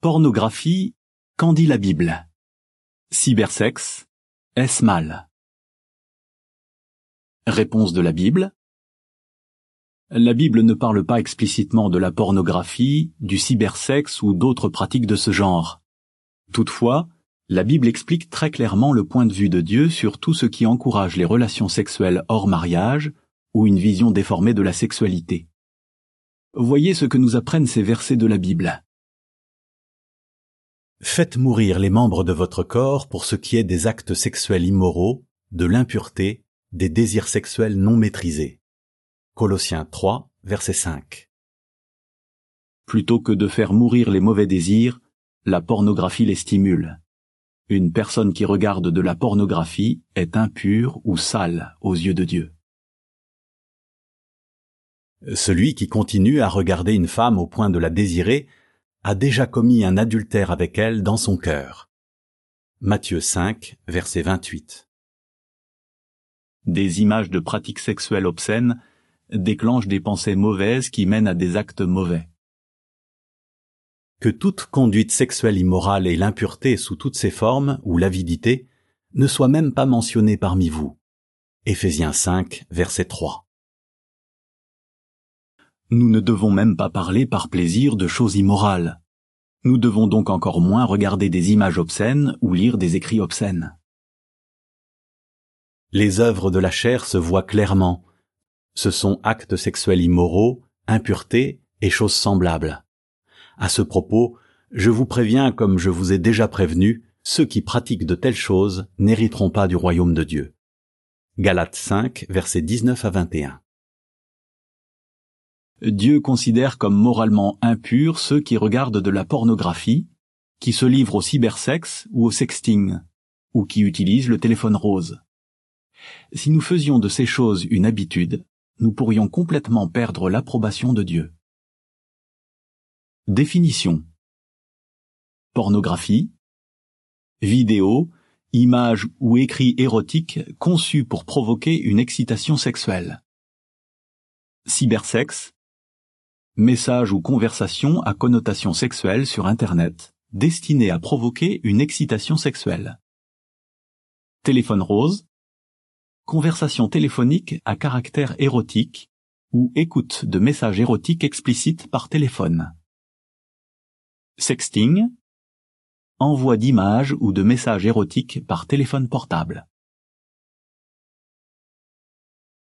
Pornographie, qu'en dit la Bible? Cybersexe, est-ce mal? Réponse de la Bible. La Bible ne parle pas explicitement de la pornographie, du cybersexe ou d'autres pratiques de ce genre. Toutefois, la Bible explique très clairement le point de vue de Dieu sur tout ce qui encourage les relations sexuelles hors mariage ou une vision déformée de la sexualité. Voyez ce que nous apprennent ces versets de la Bible. Faites mourir les membres de votre corps pour ce qui est des actes sexuels immoraux, de l'impureté, des désirs sexuels non maîtrisés. Colossiens 3, verset 5. Plutôt que de faire mourir les mauvais désirs, la pornographie les stimule. Une personne qui regarde de la pornographie est impure ou sale aux yeux de Dieu. Celui qui continue à regarder une femme au point de la désirer a déjà commis un adultère avec elle dans son cœur. Matthieu 5, verset 28. Des images de pratiques sexuelles obscènes déclenchent des pensées mauvaises qui mènent à des actes mauvais. Que toute conduite sexuelle immorale et l'impureté sous toutes ses formes ou l'avidité ne soient même pas mentionnées parmi vous. Éphésiens 5, verset 3. Nous ne devons même pas parler par plaisir de choses immorales. Nous devons donc encore moins regarder des images obscènes ou lire des écrits obscènes. Les œuvres de la chair se voient clairement. Ce sont actes sexuels immoraux, impuretés et choses semblables. À ce propos, je vous préviens comme je vous ai déjà prévenu, ceux qui pratiquent de telles choses n'hériteront pas du royaume de Dieu. Galates 5, versets 19 à 21. Dieu considère comme moralement impurs ceux qui regardent de la pornographie, qui se livrent au cybersexe ou au sexting, ou qui utilisent le téléphone rose. Si nous faisions de ces choses une habitude, nous pourrions complètement perdre l'approbation de Dieu. Définition. Pornographie. Vidéo, images ou écrits érotiques conçus pour provoquer une excitation sexuelle. Cybersexe. Message ou conversation à connotation sexuelle sur Internet, destinée à provoquer une excitation sexuelle. Téléphone rose. Conversation téléphonique à caractère érotique ou écoute de messages érotiques explicites par téléphone. Sexting. Envoi d'images ou de messages érotiques par téléphone portable.